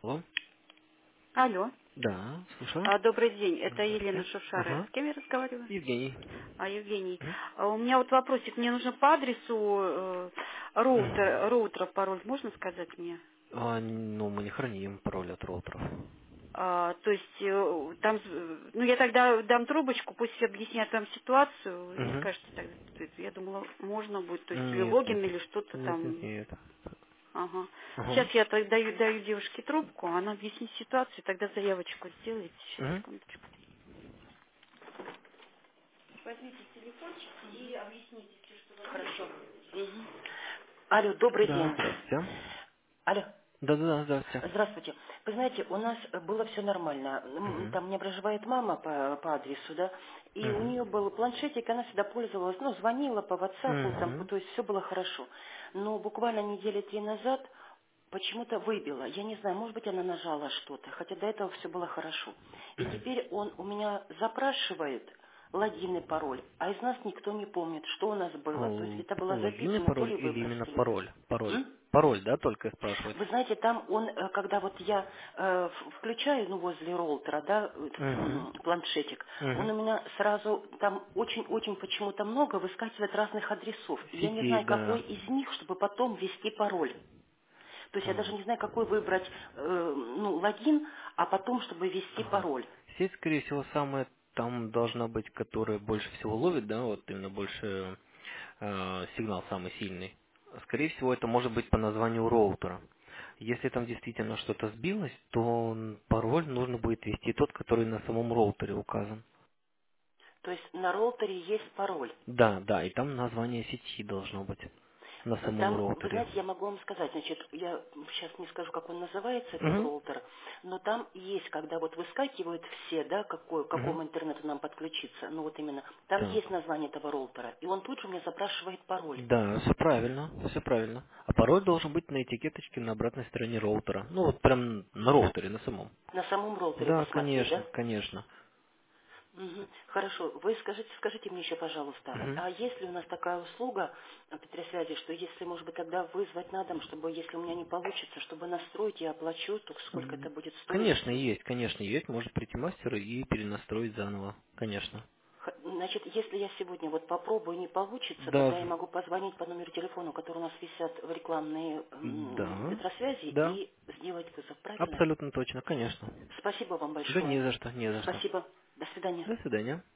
Алло. Алло. Да, слушаю. Добрый день. Это Елена Здравствуйте. Шушара. Ага. С кем я разговариваю? Евгений. Евгений. Мгм. У меня вот вопросик. Мне нужно по адресу Мгм. роутера пароль. Можно сказать мне? Ну, мы не храним пароль от роутеров. То есть там, ну я тогда дам трубочку, пусть объяснят вам ситуацию и Угу. скажете тогда. То есть я думала, можно будет, то есть или Нет, нет. логин, или что-то Нет, нет, там. нет. Ага. Сейчас Ага. я тогда даю девушке трубку, она объяснит ситуацию, тогда заявочку сделайте. Сейчас, Угу. секундочку. Возьмите телефончик и объясните все, что вы можете. Хорошо. Мгм. Алло, добрый Да, день. здравствуйте. Алло, Да-да-да, здравствуйте. здравствуйте. Вы знаете, у нас было все нормально. Угу. Там мне проживает мама по адресу, да, и у Угу. нее был планшетик, она всегда пользовалась, ну, звонила по WhatsApp, там, Угу. то есть все было хорошо. Но буквально недели 3 назад почему-то выбила. Я не знаю, может быть, она нажала что-то, хотя до этого все было хорошо. И теперь он у меня запрашивает логин и пароль, а из нас никто не помнит, что у нас было. То есть это было Логин и записано, то пароль ли или именно выбросили. пароль? Пароль. М? Пароль, да, только спрашивает? Вы знаете, там он, когда вот я включаю, ну, возле роутера, да, этот Угу. планшетик, он Угу. у меня сразу, там очень-очень почему-то много выскакивает разных адресов. И я не Сетей, знаю, какой да. из них, чтобы потом ввести пароль. То есть я даже Так. не знаю, какой выбрать, ну, логин, а потом, чтобы ввести Ага. пароль. Сеть, скорее всего, самая там должна быть, которая больше всего ловит, да, вот именно больше сигнал самый сильный. Скорее всего, это может быть по названию роутера. Если там действительно что-то сбилось, то пароль нужно будет ввести тот, который на самом роутере указан. То есть на роутере есть пароль. Да, да, и там название сети должно быть на самом Там, вы роутере. знаете, я могу вам сказать, значит, я сейчас не скажу, как он называется, этот Угу, роутер, но там есть, когда вот выскакивают все, да, к угу. какому интернету нам подключиться, ну вот именно, там Так. есть название этого роутера, и он тут же мне запрашивает пароль. Да, все правильно, все правильно. А пароль должен быть на этикеточке на обратной стороне роутера. Ну вот прям на роутере, на самом. На самом роутере Да, посмотреть, конечно, да? конечно. Мгм. Хорошо. Вы скажите мне еще, пожалуйста, Мгм. а есть ли у нас такая услуга Петросвязи, что если, может быть, тогда вызвать на дом, чтобы, если у меня не получится, чтобы настроить, я оплачу, то сколько это будет стоить? Конечно, есть. Может прийти мастер и перенастроить заново. Конечно. Значит, если я сегодня вот попробую, не получится, Да, тогда я могу позвонить по номеру телефона, который у нас висят в рекламные да, Петросвязи, да. и сделать вызов, правильно? Абсолютно точно, конечно. Спасибо вам Да большое. не за что, не за что. Спасибо. До свидания. До свидания.